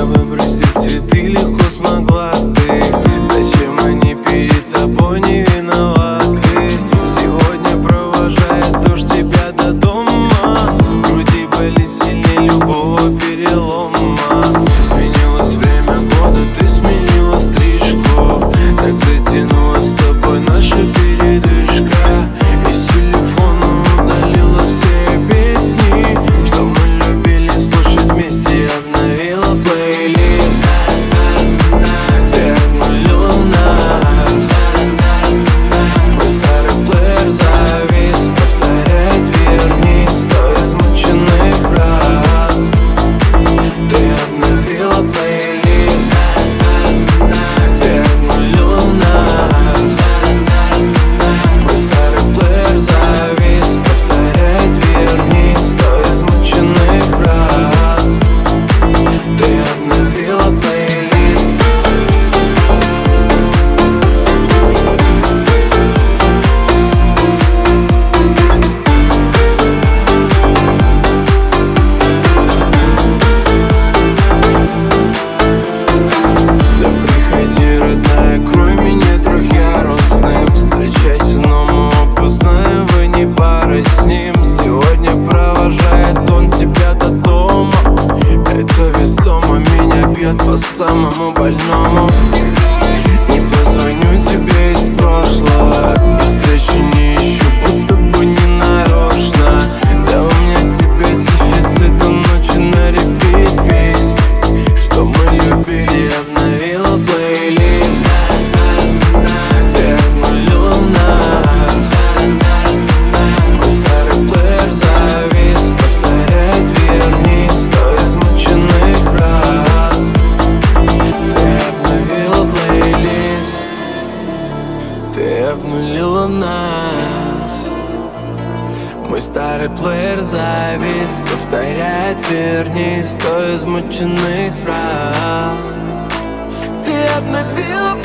выбросить цветы легко смогла ты. Зачем они перед тобой не виноваты? Сегодня провожает дождь тебя до дома. В груди болит сильнее любого перелома. Сменилось время года, ты сменила стрижку. Так затянулась с тобой наша передышка. Из телефона удалила все песни, что мы любили слушать вместе. Обновила плейлист. Ты обнулила нас. Мой старый плеер завис. Повторяет верни 100 измученных фраз. Ты обновила плейлист. Ты обнулила нас. Мой старый плеер завис. Повторяет верни 100 измученных фраз. Ты обновила плейлист. Да приходи, родная, крой меня трехъярусным. Встречайся, но мы оба знаем, вы не пара с ним. Сегодня провожает он тебя до дома. Это весомо меня бьет по самому больному. Не позвоню тебе из прошлого, и встречи не ищу, будто бы не нарочно. Да у меня к тебе дефицит, ночи на репит песни, что мы любили. Обновила плейлист. Ты обнулила нас. Мой старый плеер завис. Повторяет верни 100 измученных фраз. Ты обновила плейлист. Ты обнулила нас. Мой старый плеер завис. Повторяет верни 100 измученных фраз. Ты обновила